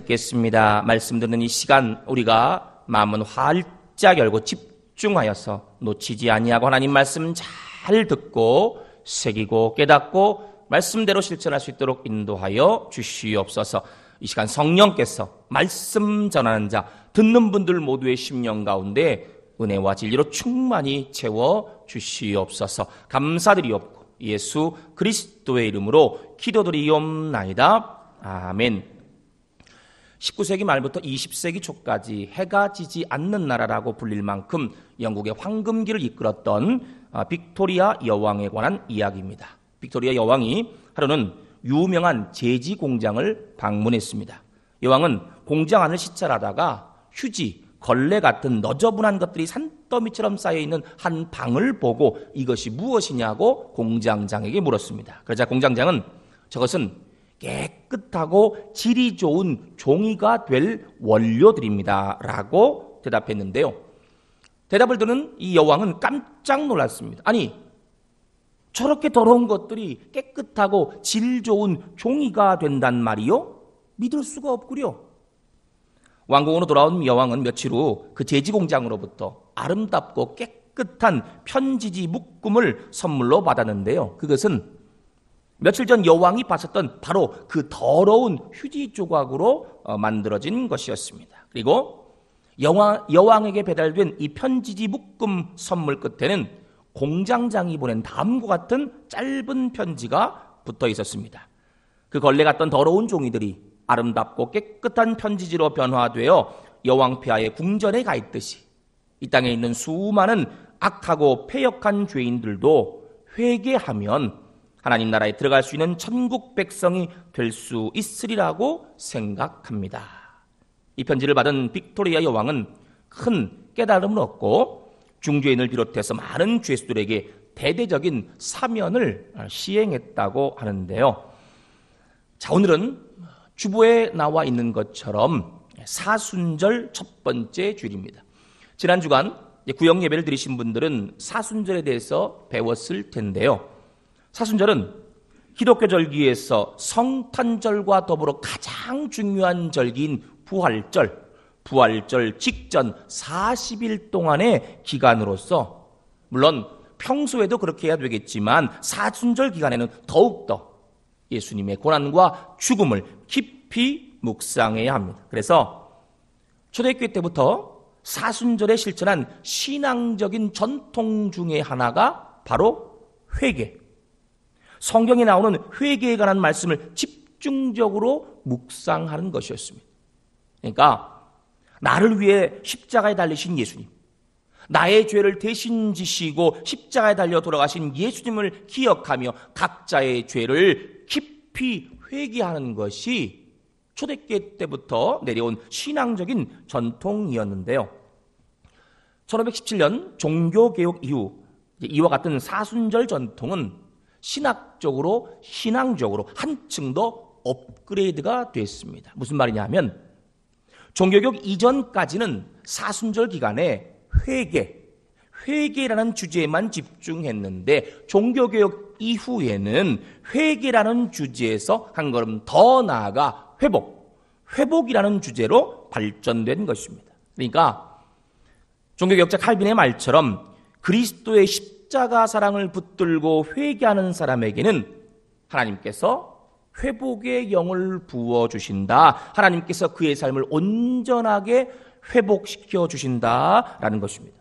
듣겠습니다. 말씀 듣는 이 시간 우리가 마음은 활짝 열고 집중하여서 놓치지 아니하고 하나님 말씀 잘 듣고 새기고 깨닫고 말씀대로 실천할 수 있도록 인도하여 주시옵소서. 이 시간 성령께서 말씀 전하는 자, 듣는 분들 모두의 심령 가운데 은혜와 진리로 충만히 채워 주시옵소서. 감사드리옵고 예수 그리스도의 이름으로 기도드리옵나이다. 아멘. 19세기 말부터 20세기 초까지 해가 지지 않는 나라라고 불릴 만큼 영국의 황금기를 이끌었던 빅토리아 여왕에 관한 이야기입니다. 빅토리아 여왕이 하루는 유명한 제지 공장을 방문했습니다. 여왕은 공장 안을 시찰하다가 휴지, 걸레 같은 너저분한 것들이 산더미처럼 쌓여있는 한 방을 보고 이것이 무엇이냐고 공장장에게 물었습니다. 그러자 공장장은 저것은 깨끗하고 질이 좋은 종이가 될 원료들입니다 라고 대답했는데요. 대답을 듣는 이 여왕은 깜짝 놀랐습니다. 아니, 저렇게 더러운 것들이 깨끗하고 질 좋은 종이가 된단 말이요? 믿을 수가 없구려. 왕궁으로 돌아온 여왕은 며칠 후 그 제지 공장으로부터 아름답고 깨끗한 편지지 묶음을 선물로 받았는데요. 그것은 며칠 전 여왕이 봤었던 바로 그 더러운 휴지 조각으로 만들어진 것이었습니다. 그리고 여왕에게 배달된 이 편지지 묶음 선물 끝에는 공장장이 보낸 다음과 같은 짧은 편지가 붙어 있었습니다. 그 걸레 같던 더러운 종이들이 아름답고 깨끗한 편지지로 변화되어 여왕 폐하의 궁전에 가 있듯이 이 땅에 있는 수많은 악하고 패역한 죄인들도 회개하면 하나님 나라에 들어갈 수 있는 천국 백성이 될 수 있으리라고 생각합니다. 이 편지를 받은 빅토리아 여왕은 큰 깨달음을 얻고 중죄인을 비롯해서 많은 죄수들에게 대대적인 사면을 시행했다고 하는데요. 자, 오늘은 주보에 나와 있는 것처럼 사순절 첫 번째 주일입니다. 지난 주간 구역 예배를 드리신 분들은 사순절에 대해서 배웠을 텐데요. 사순절은 기독교 절기에서 성탄절과 더불어 가장 중요한 절기인 부활절 직전 40일 동안의 기간으로서, 물론 평소에도 그렇게 해야 되겠지만 사순절 기간에는 더욱더 예수님의 고난과 죽음을 깊이 묵상해야 합니다. 그래서 초대교회 때부터 사순절에 실천한 신앙적인 전통 중에 하나가 바로 회개. 성경에 나오는 회개에 관한 말씀을 집중적으로 묵상하는 것이었습니다. 그러니까 나를 위해 십자가에 달리신 예수님, 나의 죄를 대신 지시고 십자가에 달려 돌아가신 예수님을 기억하며 각자의 죄를 깊이 회개하는 것이 초대교회 때부터 내려온 신앙적인 전통이었는데요. 1517년 종교개혁 이후 이와 같은 사순절 전통은 신학적으로, 신앙적으로 한층 더 업그레이드가 됐습니다. 무슨 말이냐 면 종교개혁 이전까지는 사순절 기간에 회개라는 주제에만 집중했는데 종교개혁 이후에는 회개라는 주제에서 한 걸음 더 나아가 회복이라는 주제로 발전된 것입니다. 그러니까 종교개혁자 칼빈의 말처럼 그리스도의 십자가 사랑을 붙들고 회개하는 사람에게는 하나님께서 회복의 영을 부어주신다. 하나님께서 그의 삶을 온전하게 회복시켜 주신다라는 것입니다.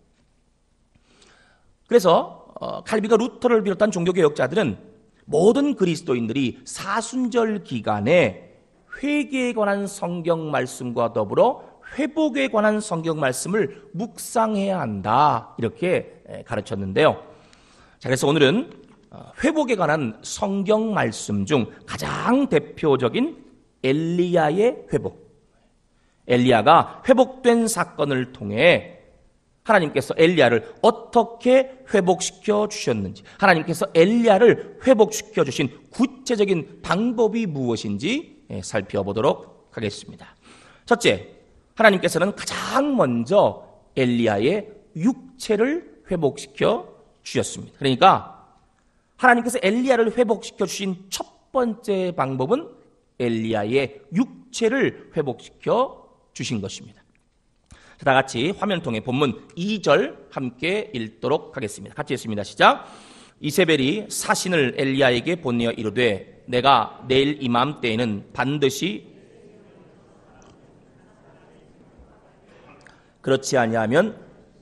그래서 칼빈과 루터를 비롯한 종교개혁자들은 모든 그리스도인들이 사순절 기간에 회개에 관한 성경 말씀과 더불어 회복에 관한 성경 말씀을 묵상해야 한다, 이렇게 가르쳤는데요. 자, 그래서 오늘은 회복에 관한 성경 말씀 중 가장 대표적인 엘리야의 회복, 엘리야가 회복된 사건을 통해 하나님께서 엘리야를 어떻게 회복시켜 주셨는지, 하나님께서 엘리야를 회복시켜 주신 구체적인 방법이 무엇인지 살펴보도록 하겠습니다. 첫째, 하나님께서는 가장 먼저 엘리야의 육체를 회복시켜 주셨습니다. 그러니까 하나님께서 엘리야를 회복시켜 주신 첫 번째 방법은 엘리야의 육체 육체를 회복시켜 주신 것입니다. 다 같이 화면 통해 본문 2절 함께 읽도록 하겠습니다. 같이 읽습니다. 시작. 이세벨이 사신을 엘리야에게 보내어 이르되 내가 내일 이맘때에는 반드시 그렇지 아니하면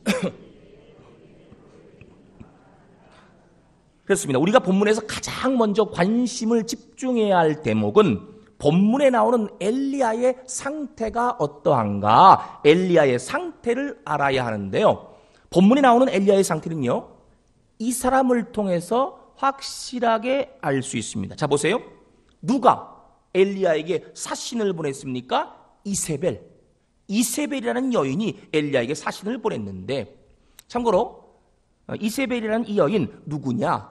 그렇습니다. 우리가 본문에서 가장 먼저 관심을 집중해야 할 대목은 본문에 나오는 엘리야의 상태가 어떠한가, 엘리야의 상태를 알아야 하는데요. 본문에 나오는 엘리야의 상태는요, 이 사람을 통해서 확실하게 알 수 있습니다. 자, 보세요. 누가 엘리야에게 사신을 보냈습니까? 이세벨. 이세벨이라는 여인이 엘리야에게 사신을 보냈는데, 참고로 이세벨이라는 이 여인 누구냐?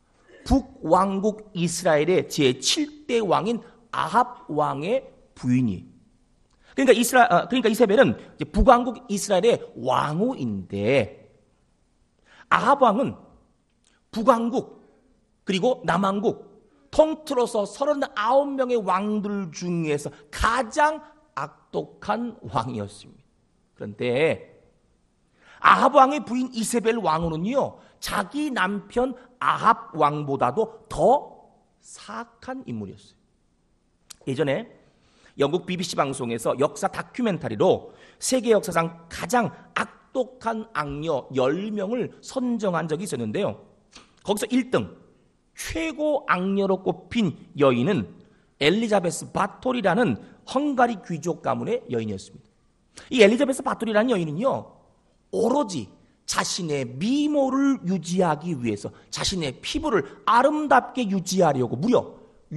북왕국 이스라엘의 제7대 왕인 아합 왕의 부인이. 그러니까 이세벨은 북왕국 이스라엘의 왕후인데, 아합 왕은 북왕국 그리고 남왕국 통틀어서 39명의 왕들 중에서 가장 악독한 왕이었습니다. 그런데 아합 왕의 부인 이세벨 왕후는요, 자기 남편 아합 왕보다도 더 사악한 인물이었어요. 예전에 영국 BBC 방송에서 역사 다큐멘터리로 세계 역사상 가장 악독한 악녀 10명을 선정한 적이 있었는데요. 거기서 1등 최고 악녀로 꼽힌 여인은 엘리자베스 바톨이라는 헝가리 귀족 가문의 여인이었습니다. 이 엘리자베스 바톨이라는 여인은요, 오로지 자신의 미모를 유지하기 위해서 자신의 피부를 아름답게 유지하려고 무려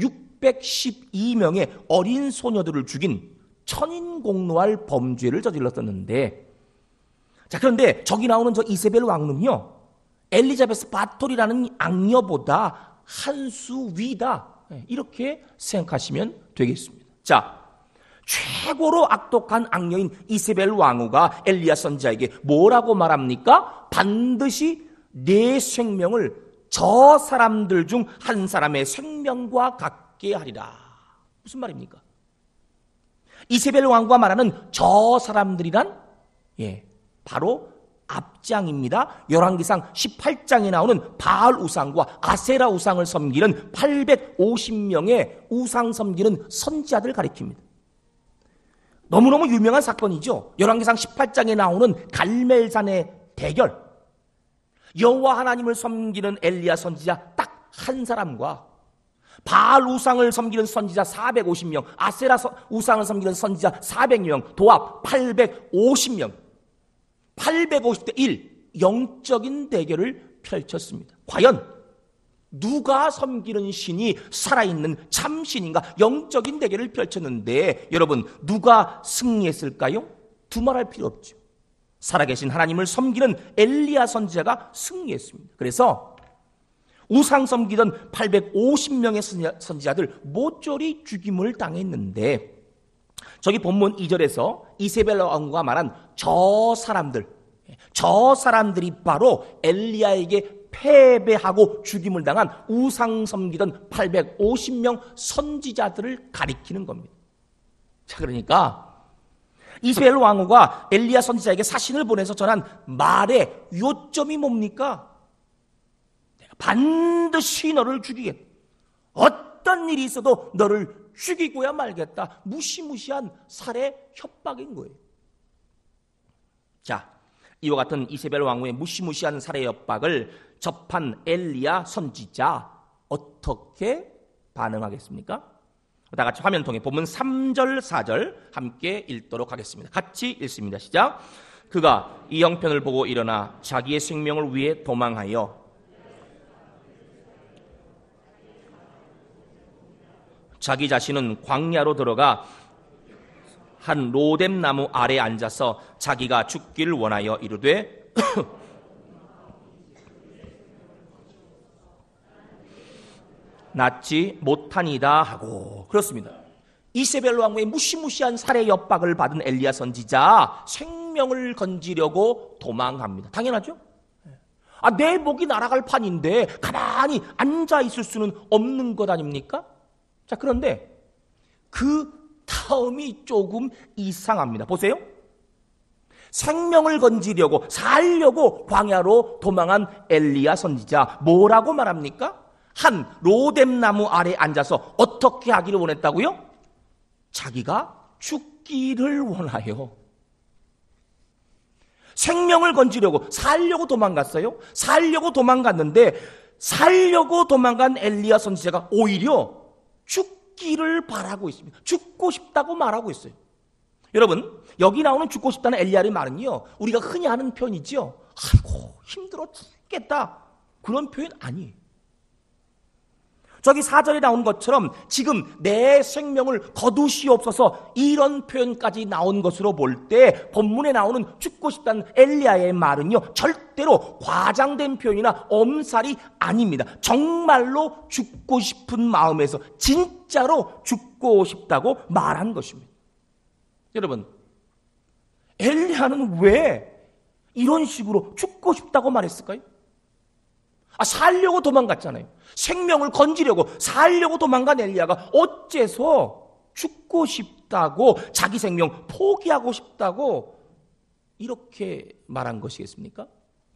612명의 어린 소녀들을 죽인 천인공노할 범죄를 저질렀었는데, 자, 그런데 저기 나오는 저 이세벨 왕은요, 엘리자베스 바톨이라는 악녀보다 한 수 위다, 이렇게 생각하시면 되겠습니다. 자, 최고로 악독한 악녀인 이세벨 왕후가 엘리야 선지자에게 뭐라고 말합니까? 반드시 내 생명을 저 사람들 중 한 사람의 생명과 같게 하리라. 무슨 말입니까? 이세벨 왕후가 말하는 저 사람들이란 바로 앞장입니다. 열왕기상 18장에 나오는 바알 우상과 아세라 우상을 섬기는 850명의 우상 섬기는 선지자들을 가리킵니다. 너무너무 유명한 사건이죠. 열왕기상 18장에 나오는 갈멜산의 대결. 여호와 하나님을 섬기는 엘리야 선지자 딱 한 사람과 바알 우상을 섬기는 선지자 450명, 아세라 우상을 섬기는 선지자 400명, 도합 850명, 850대 1 영적인 대결을 펼쳤습니다. 과연 누가 섬기는 신이 살아있는 참신인가? 영적인 대결을 펼쳤는데 여러분, 누가 승리했을까요? 두말할 필요 없죠. 살아계신 하나님을 섬기는 엘리야 선지자가 승리했습니다. 그래서 우상 섬기던 850명의 선지자들 모조리 죽임을 당했는데, 저기 본문 2절에서 이세벨 왕후가 말한 저 사람들이 바로 엘리야에게 패배하고 죽임을 당한 우상 섬기던 850명 선지자들을 가리키는 겁니다. 자, 그러니까 이세벨 왕후가 엘리야 선지자에게 사신을 보내서 전한 말의 요점이 뭡니까? 내가 반드시 너를 죽이겠다. 어떤 일이 있어도 너를 죽이고야 말겠다. 무시무시한 살해 협박인 거예요. 자, 이와 같은 이세벨 왕후의 무시무시한 살해 협박을 접한 엘리야 선지자 어떻게 반응하겠습니까? 다 같이 화면 통해 본문 3절 4절 함께 읽도록 하겠습니다. 같이 읽습니다. 시작. 그가 이 형편을 보고 일어나 자기의 생명을 위해 도망하여 자기 자신은 광야로 들어가 한 로뎀 나무 아래 앉아서 자기가 죽기를 원하여 이르되 낫지 못하니다 하고. 그렇습니다. 이세벨 왕후의 무시무시한 살해 협박을 받은 엘리야 선지자 생명을 건지려고 도망합니다. 당연하죠? 내 목이 날아갈 판인데 가만히 앉아 있을 수는 없는 것 아닙니까? 자, 그런데 그 다음이 조금 이상합니다. 보세요. 생명을 건지려고 살려고 광야로 도망한 엘리야 선지자, 뭐라고 말합니까? 한 로뎀나무 아래 앉아서 어떻게 하기를 원했다고요? 자기가 죽기를 원하여. 생명을 건지려고 살려고 도망갔어요. 살려고 도망갔는데 살려고 도망간 엘리야 선지자가 오히려 죽기를 바라고 있습니다. 죽고 싶다고 말하고 있어요. 여러분, 여기 나오는 죽고 싶다는 엘리야의 말은요, 우리가 흔히 하는 표현이죠. 아이고 힘들어 죽겠다, 그런 표현 아니에요. 저기 4절에 나온 것처럼 지금 내 생명을 거두시옵소서, 이런 표현까지 나온 것으로 볼 때 본문에 나오는 죽고 싶다는 엘리야의 말은요, 절대로 과장된 표현이나 엄살이 아닙니다. 정말로 죽고 싶은 마음에서 진짜로 죽고 싶다고 말한 것입니다. 여러분, 엘리야는 왜 이런 식으로 죽고 싶다고 말했을까요? 살려고 도망갔잖아요. 생명을 건지려고 살려고 도망간 엘리야가 어째서 죽고 싶다고, 자기 생명 포기하고 싶다고 이렇게 말한 것이겠습니까?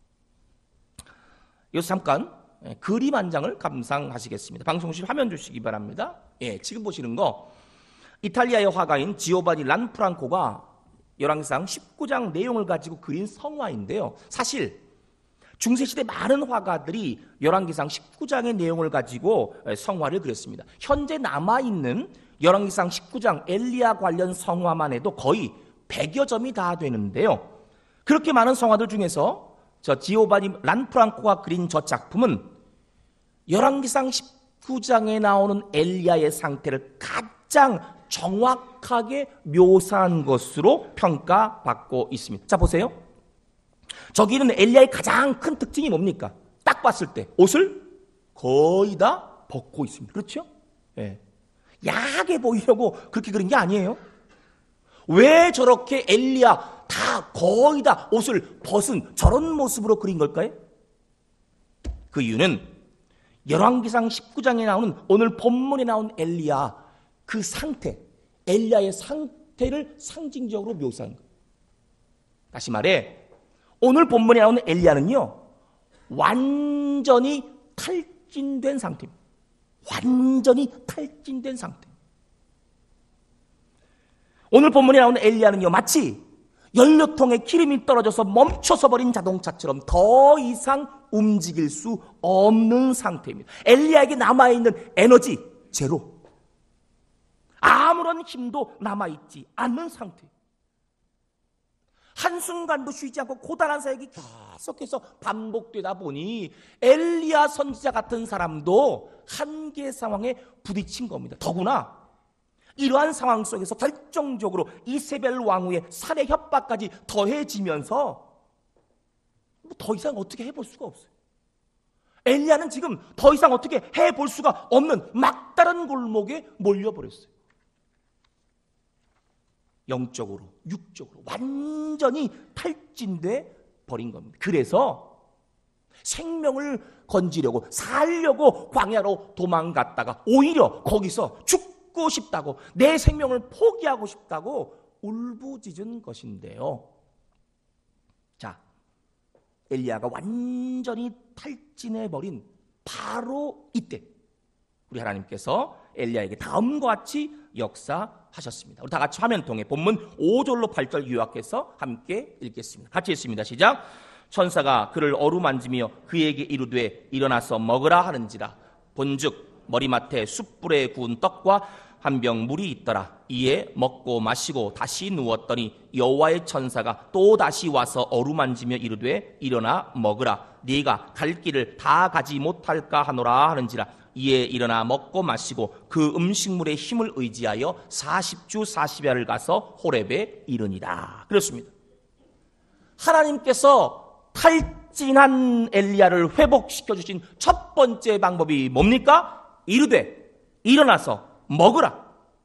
여기서 잠깐 그림 한 장을 감상하시겠습니다. 방송실 화면 주시기 바랍니다. 지금 보시는 거 이탈리아의 화가인 지오바니 란프랑코가 열왕기상 19장 내용을 가지고 그린 성화인데요. 사실 중세시대 많은 화가들이 열왕기상 19장의 내용을 가지고 성화를 그렸습니다. 현재 남아있는 열왕기상 19장 엘리야 관련 성화만 해도 거의 100여 점이 다 되는데요. 그렇게 많은 성화들 중에서 저 지오바니 란프랑코가 그린 저 작품은 열왕기상 19장에 나오는 엘리야의 상태를 가장 정확하게 묘사한 것으로 평가받고 있습니다. 자, 보세요. 저기는 엘리야의 가장 큰 특징이 뭡니까? 딱 봤을 때 옷을 거의 다 벗고 있습니다. 그렇죠? 야하게 보이려고 그렇게 그린 게 아니에요. 왜 저렇게 엘리야 다 거의 다 옷을 벗은 저런 모습으로 그린 걸까요? 그 이유는 열왕기상 19장에 나오는 오늘 본문에 나온 엘리야, 그 상태, 엘리야의 상태를 상징적으로 묘사한 거예요. 다시 말해 오늘 본문에 나오는 엘리야는요, 완전히 탈진된 상태입니다. 완전히 탈진된 상태. 오늘 본문에 나오는 엘리야는요, 마치 연료통에 기름이 떨어져서 멈춰서 버린 자동차처럼 더 이상 움직일 수 없는 상태입니다. 엘리야에게 남아있는 에너지 제로. 아무런 힘도 남아있지 않는 상태. 한순간도 쉬지 않고 고단한 사역이 계속해서 반복되다 보니 엘리야 선지자 같은 사람도 한계 상황에 부딪힌 겁니다. 더구나 이러한 상황 속에서 결정적으로 이세벨 왕후의 살해 협박까지 더해지면서 더 이상 어떻게 해볼 수가 없어요. 엘리야는 지금 더 이상 어떻게 해볼 수가 없는 막다른 골목에 몰려버렸어요. 영적으로, 육적으로 완전히 탈진돼 버린 겁니다. 그래서 생명을 건지려고 살려고 광야로 도망갔다가 오히려 거기서 죽고 싶다고, 내 생명을 포기하고 싶다고 울부짖은 것인데요. 자, 엘리야가 완전히 탈진해 버린 바로 이때 우리 하나님께서 엘리야에게 다음과 같이 역사하셨습니다. 우리 다 같이 화면 통해 본문 5절로 8절 요약해서 함께 읽겠습니다. 같이 읽습니다. 시작. 천사가 그를 어루만지며 그에게 이르되 일어나서 먹으라 하는지라. 본즉 머리맡에 숯불에 구운 떡과 한 병 물이 있더라. 이에 먹고 마시고 다시 누웠더니 여호와의 천사가 또 다시 와서 어루만지며 이르되 일어나 먹으라. 네가 갈 길을 다 가지 못할까 하노라 하는지라. 이에 일어나 먹고 마시고 그 음식물의 힘을 의지하여 40주 40야를 가서 호렙에 이르니라. 그렇습니다. 하나님께서 탈진한 엘리야를 회복시켜 주신 첫 번째 방법이 뭡니까? 이르되 일어나서 먹으라.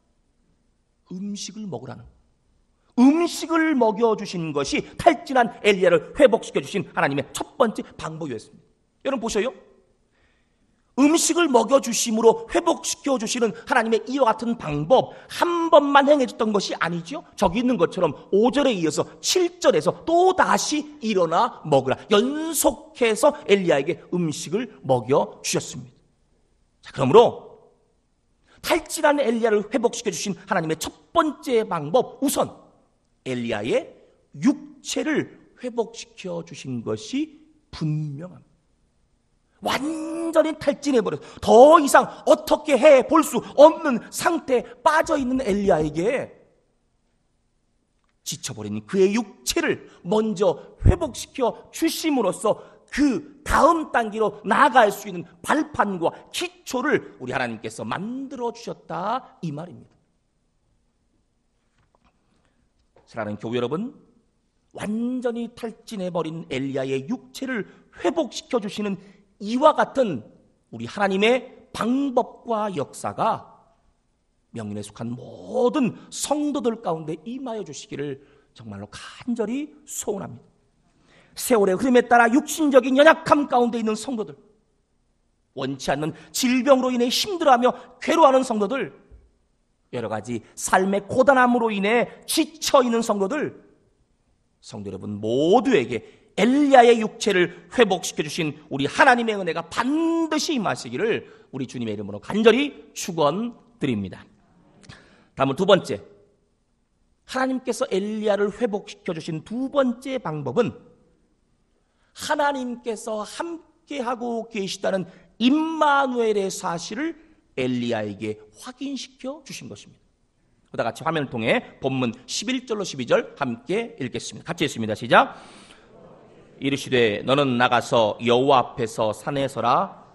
음식을 먹으라는, 음식을 먹여주신 것이 탈진한 엘리야를 회복시켜 주신 하나님의 첫 번째 방법이었습니다. 여러분 보셔요. 음식을 먹여주심으로 회복시켜주시는 하나님의 이와 같은 방법 한 번만 행해줬던 것이 아니죠. 저기 있는 것처럼 5절에 이어서 7절에서 또다시 일어나 먹으라. 연속해서 엘리야에게 음식을 먹여주셨습니다. 자, 그러므로 탈진한 엘리야를 회복시켜주신 하나님의 첫 번째 방법, 우선 엘리야의 육체를 회복시켜주신 것이 분명합니다. 완전히 탈진해버려서 더 이상 어떻게 해볼 수 없는 상태에 빠져있는 엘리야에게 지쳐버린 그의 육체를 먼저 회복시켜 주심으로써 그 다음 단계로 나아갈 수 있는 발판과 기초를 우리 하나님께서 만들어 주셨다, 이 말입니다. 사랑하는 교회 여러분, 완전히 탈진해버린 엘리야의 육체를 회복시켜 주시는 이와 같은 우리 하나님의 방법과 역사가 명륜에 속한 모든 성도들 가운데 임하여 주시기를 정말로 간절히 소원합니다. 세월의 흐름에 따라 육신적인 연약함 가운데 있는 성도들, 원치 않는 질병으로 인해 힘들어하며 괴로워하는 성도들, 여러 가지 삶의 고단함으로 인해 지쳐있는 성도 여러분 모두에게 엘리야의 육체를 회복시켜주신 우리 하나님의 은혜가 반드시 임하시기를 우리 주님의 이름으로 간절히 축원드립니다. 다음은 두 번째, 하나님께서 엘리야를 회복시켜주신 두 번째 방법은 하나님께서 함께하고 계시다는 임마누엘의 사실을 엘리야에게 확인시켜 주신 것입니다. 그다 같이 화면을 통해 본문 11절로 12절 함께 읽겠습니다. 같이 읽습니다. 시작. 이르시되 너는 나가서 여호와 앞에서 산에 서라.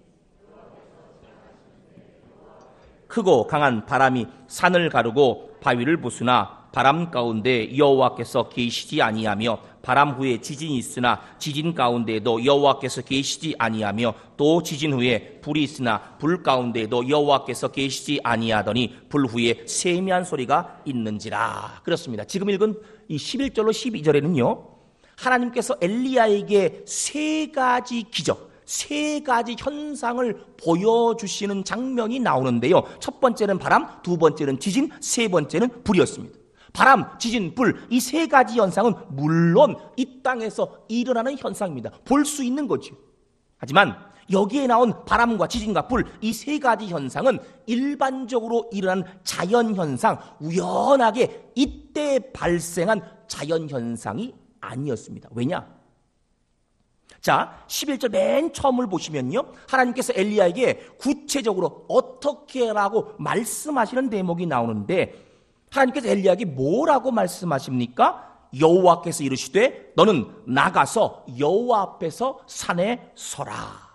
크고 강한 바람이 산을 가르고 바위를 부수나 바람 가운데 여호와께서 계시지 아니하며 바람 후에 지진이 있으나 지진 가운데에도 여호와께서 계시지 아니하며 또 지진 후에 불이 있으나 불 가운데에도 여호와께서 계시지 아니하더니 불 후에 세미한 소리가 있는지라. 그렇습니다. 지금 읽은 이 11절로 12절에는요, 하나님께서 엘리야에게 세 가지 기적, 세 가지 현상을 보여주시는 장면이 나오는데요. 첫 번째는 바람, 두 번째는 지진, 세 번째는 불이었습니다. 바람, 지진, 불, 이 세 가지 현상은 물론 이 땅에서 일어나는 현상입니다. 볼 수 있는 거죠. 하지만 여기에 나온 바람과 지진과 불, 이 세 가지 현상은 일반적으로 일어난 자연현상, 우연하게 이때 발생한 자연현상이 아니었습니다. 왜냐? 자, 11절 맨 처음을 보시면요, 하나님께서 엘리야에게 구체적으로 어떻게 라고 말씀하시는 대목이 나오는데, 하나님께서 엘리야에게 뭐라고 말씀하십니까? 여호와께서 이르시되 너는 나가서 여호와 앞에서 산에 서라.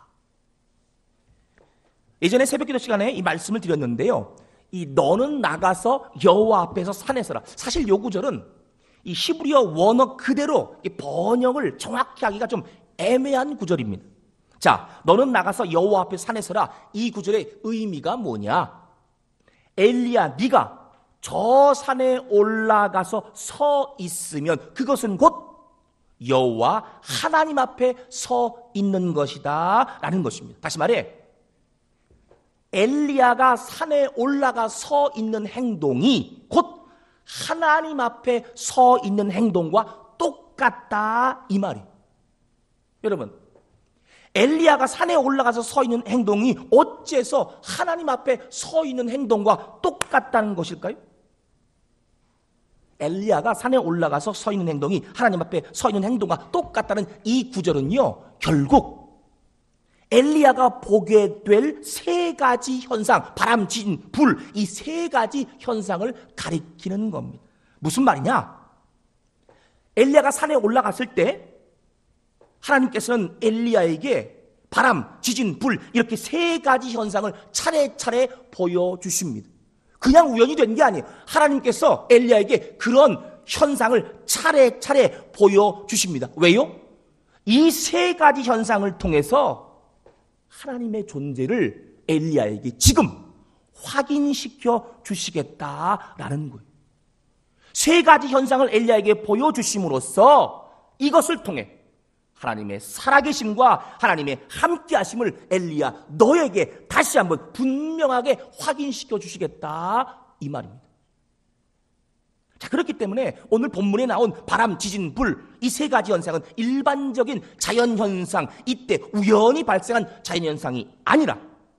예전에 새벽기도 시간에 이 말씀을 드렸는데요, 이 너는 나가서 여호와 앞에서 산에 서라, 사실 요 구절은 이 히브리어 원어 그대로 번역을 정확히 하기가 좀 애매한 구절입니다. 자, 너는 나가서 여호와 앞에 산에 서라, 이 구절의 의미가 뭐냐? 엘리야, 네가 저 산에 올라가서 서 있으면 그것은 곧 여호와 하나님 앞에 서 있는 것이다 라는 것입니다. 다시 말해, 엘리야가 산에 올라가 서 있는 행동이 곧 하나님 앞에 서 있는 행동과 똑같다, 이 말이에요. 여러분, 엘리야가 산에 올라가서 서 있는 행동이 어째서 하나님 앞에 서 있는 행동과 똑같다는 것일까요? 엘리야가 산에 올라가서 서 있는 행동이 하나님 앞에 서 있는 행동과 똑같다는 이 구절은요, 결국 엘리야가 보게 될 세 가지 현상, 바람, 지진, 불, 이 세 가지 현상을 가리키는 겁니다. 무슨 말이냐? 엘리야가 산에 올라갔을 때 하나님께서는 엘리야에게 바람, 지진, 불 이렇게 세 가지 현상을 차례차례 보여주십니다. 그냥 우연히 된 게 아니에요. 하나님께서 엘리야에게 그런 현상을 차례차례 보여주십니다. 왜요? 이 세 가지 현상을 통해서 하나님의 존재를 엘리야에게 지금 확인시켜 주시겠다라는 거예요. 세 가지 현상을 엘리야에게 보여주심으로써 이것을 통해 하나님의 살아계심과 하나님의 함께하심을 엘리야 너에게 다시 한번 분명하게 확인시켜 주시겠다 이 말입니다. 자, 그렇기 때문에 오늘 본문에 나온 바람, 지진, 불 이 세 가지 현상은 일반적인 자연현상, 이때 우연히 발생한 자연현상이 아니라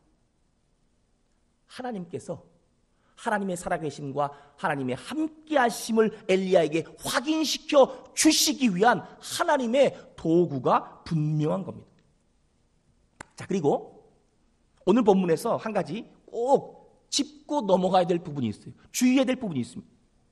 하나님께서 하나님의 살아계심과 하나님의 함께하심을 엘리야에게 확인시켜 주시기 위한 하나님의 도구가 분명한 겁니다. 자, 그리고 오늘 본문에서 한 가지 꼭 짚고 넘어가야 될 부분이 있어요. 주의해야 될 부분이 있습니다.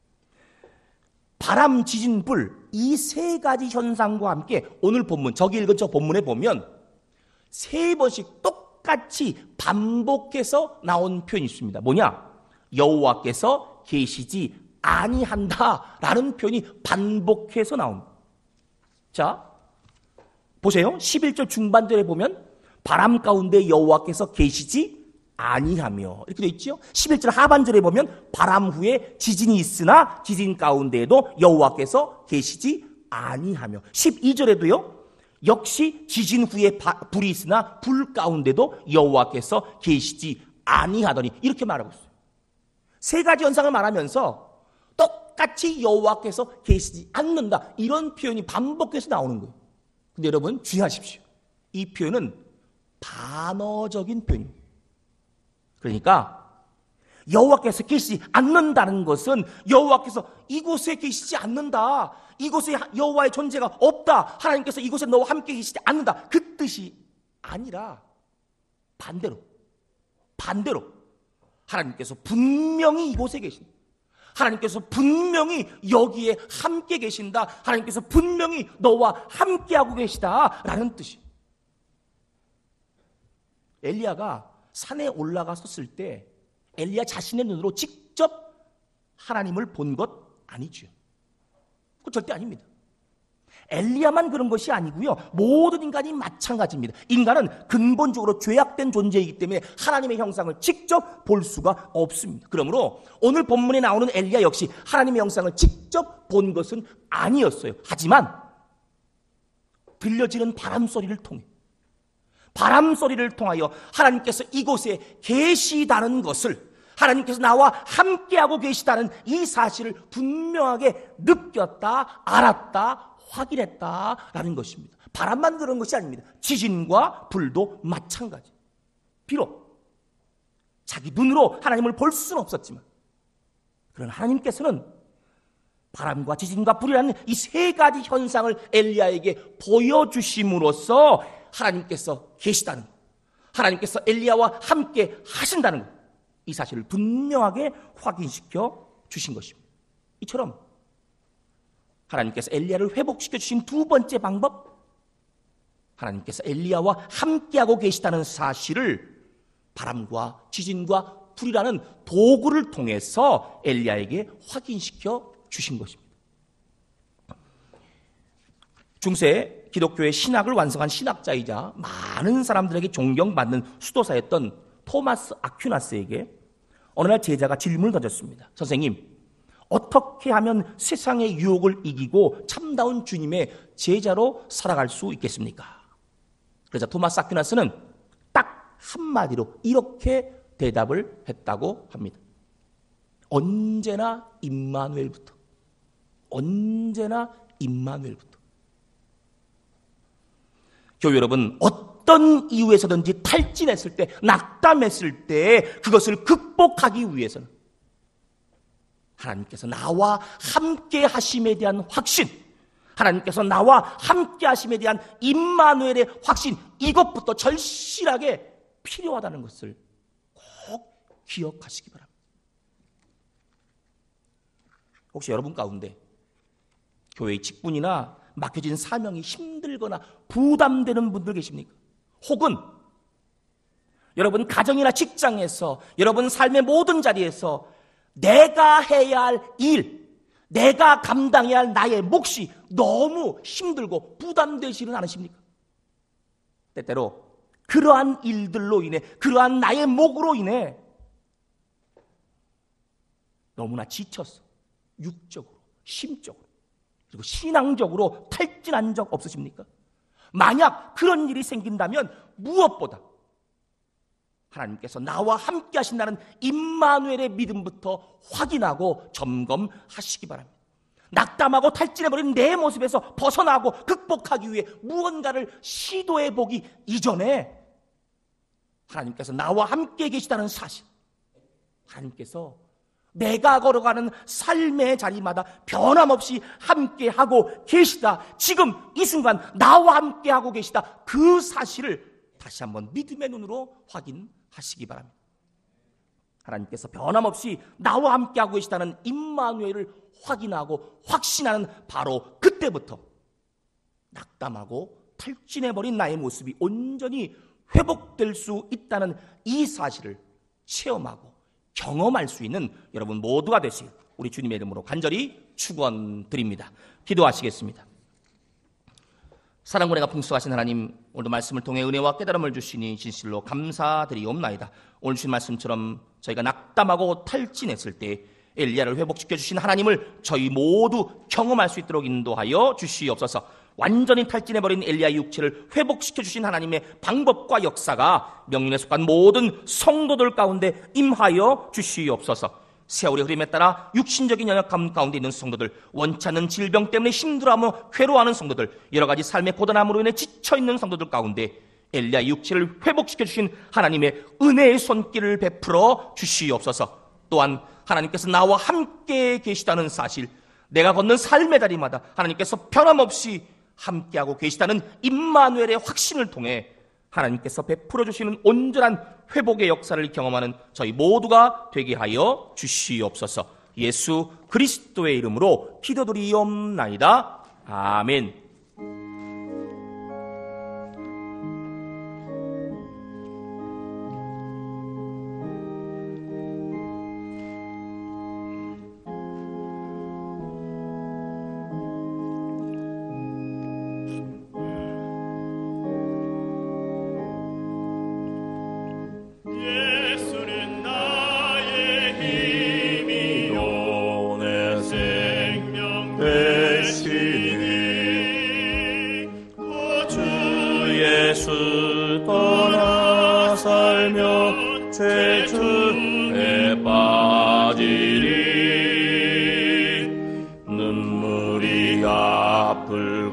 바람, 지진, 불 이 세 가지 현상과 함께 오늘 본문, 저기 읽은 저 본문에 보면 세 번씩 똑같이 반복해서 나온 표현이 있습니다. 뭐냐? 여호와께서 계시지 아니한다라는 표현이 반복해서 나옵니다. 자, 보세요. 11절 중반절에 보면 바람 가운데 여호와께서 계시지 아니하며 이렇게 되어 있죠. 11절 하반절에 보면 바람 후에 지진이 있으나 지진 가운데에도 여호와께서 계시지 아니하며 12절에도요. 역시 지진 후에 불이 있으나 불 가운데도 여호와께서 계시지 아니하더니 이렇게 말하고 있어요. 세 가지 현상을 말하면서 똑같이 여호와께서 계시지 않는다 이런 표현이 반복해서 나오는 거예요. 근데 여러분 주의하십시오. 이 표현은 반어적인 표현입니다. 그러니까 여호와께서 계시지 않는다는 것은 여호와께서 이곳에 계시지 않는다. 이곳에 여호와의 존재가 없다. 하나님께서 이곳에 너와 함께 계시지 않는다. 그 뜻이 아니라 반대로 하나님께서 분명히 이곳에 계신다. 하나님께서 분명히 여기에 함께 계신다. 하나님께서 분명히 너와 함께하고 계시다라는 뜻이에요. 엘리야가 산에 올라가 섰을 때 엘리야 자신의 눈으로 직접 하나님을 본 것 아니죠. 그건 절대 아닙니다. 엘리야만 그런 것이 아니고요. 모든 인간이 마찬가지입니다. 인간은 근본적으로 죄악된 존재이기 때문에 하나님의 형상을 직접 볼 수가 없습니다. 그러므로 오늘 본문에 나오는 엘리야 역시 하나님의 형상을 직접 본 것은 아니었어요. 하지만 들려지는 바람 소리를 통하여 하나님께서 이곳에 계시다는 것을, 하나님께서 나와 함께하고 계시다는 이 사실을 분명하게 느꼈다, 알았다, 확인했다라는 것입니다. 바람만 그런 것이 아닙니다. 지진과 불도 마찬가지. 비록 자기 눈으로 하나님을 볼 수는 없었지만 그러나 하나님께서는 바람과 지진과 불이라는 이 세 가지 현상을 엘리야에게 보여주심으로써 하나님께서 계시다는 것, 하나님께서 엘리야와 함께 하신다는 것, 이 사실을 분명하게 확인시켜 주신 것입니다. 이처럼 하나님께서 엘리야를 회복시켜 주신 두 번째 방법, 하나님께서 엘리야와 함께하고 계시다는 사실을 바람과 지진과 불이라는 도구를 통해서 엘리야에게 확인시켜 주신 것입니다. 중세 기독교의 신학을 완성한 신학자이자 많은 사람들에게 존경받는 수도사였던 토마스 아퀴나스에게 어느 날 제자가 질문을 던졌습니다. 선생님, 어떻게 하면 세상의 유혹을 이기고 참다운 주님의 제자로 살아갈 수 있겠습니까? 그래서 토마스 아퀴나스는 딱 한마디로 이렇게 대답을 했다고 합니다. 언제나 임마누엘부터. 교회 여러분, 어떤 이유에서든지 탈진했을 때, 낙담했을 때 그것을 극복하기 위해서는 하나님께서 나와 함께 하심에 대한 확신, 하나님께서 나와 함께 하심에 대한 임마누엘의 확신, 이것부터 절실하게 필요하다는 것을 꼭 기억하시기 바랍니다. 혹시 여러분 가운데 교회의 직분이나 맡겨진 사명이 힘들거나 부담되는 분들 계십니까? 혹은 여러분 가정이나 직장에서, 여러분 삶의 모든 자리에서 내가 해야 할 일, 내가 감당해야 할 나의 몫이 너무 힘들고 부담되지는 않으십니까? 때때로 그러한 일들로 인해, 그러한 나의 몫으로 인해 너무나 지쳤어. 육적으로, 심적으로, 그리고 신앙적으로 탈진한 적 없으십니까? 만약 그런 일이 생긴다면 무엇보다 하나님께서 나와 함께 하신다는 임마누엘의 믿음부터 확인하고 점검하시기 바랍니다. 낙담하고 탈진해버린 내 모습에서 벗어나고 극복하기 위해 무언가를 시도해보기 이전에 하나님께서 나와 함께 계시다는 사실, 하나님께서 내가 걸어가는 삶의 자리마다 변함없이 함께하고 계시다, 지금 이 순간 나와 함께하고 계시다, 그 사실을 다시 한번 믿음의 눈으로 확인하시기 바랍니다. 하나님께서 변함없이 나와 함께하고 계시다는 임마누엘을 확인하고 확신하는 바로 그때부터 낙담하고 탈진해버린 나의 모습이 온전히 회복될 수 있다는 이 사실을 체험하고 경험할 수 있는 여러분 모두가 되시길 우리 주님의 이름으로 간절히 축원드립니다. 기도하시겠습니다. 사랑과 은혜가 풍성하신 하나님, 오늘도 말씀을 통해 은혜와 깨달음을 주시니 진실로 감사드리옵나이다. 오늘 주신 말씀처럼 저희가 낙담하고 탈진했을 때 엘리야를 회복시켜 주신 하나님을 저희 모두 경험할 수 있도록 인도하여 주시옵소서. 완전히 탈진해버린 엘리야의 육체를 회복시켜 주신 하나님의 방법과 역사가 명륜에 속한 모든 성도들 가운데 임하여 주시옵소서. 세월의 흐름에 따라 육신적인 연약함 가운데 있는 성도들, 원치 않는 질병 때문에 힘들어하며 괴로워하는 성도들, 여러 가지 삶의 고단함으로 인해 지쳐있는 성도들 가운데 엘리야의 육체를 회복시켜 주신 하나님의 은혜의 손길을 베풀어 주시옵소서. 또한 하나님께서 나와 함께 계시다는 사실, 내가 걷는 삶의 다리마다 하나님께서 변함없이 함께하고 계시다는 임마누엘의 확신을 통해 하나님께서 베풀어 주시는 온전한 회복의 역사를 경험하는 저희 모두가 되게 하여 주시옵소서. 예수 그리스도의 이름으로 기도드리옵나이다. 아멘. 예수 떠나 살며 죄중에 빠지리. 눈물이 앞을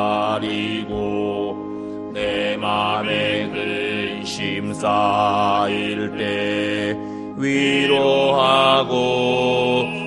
가리고 내 맘에 근심 쌓일 때 위로하고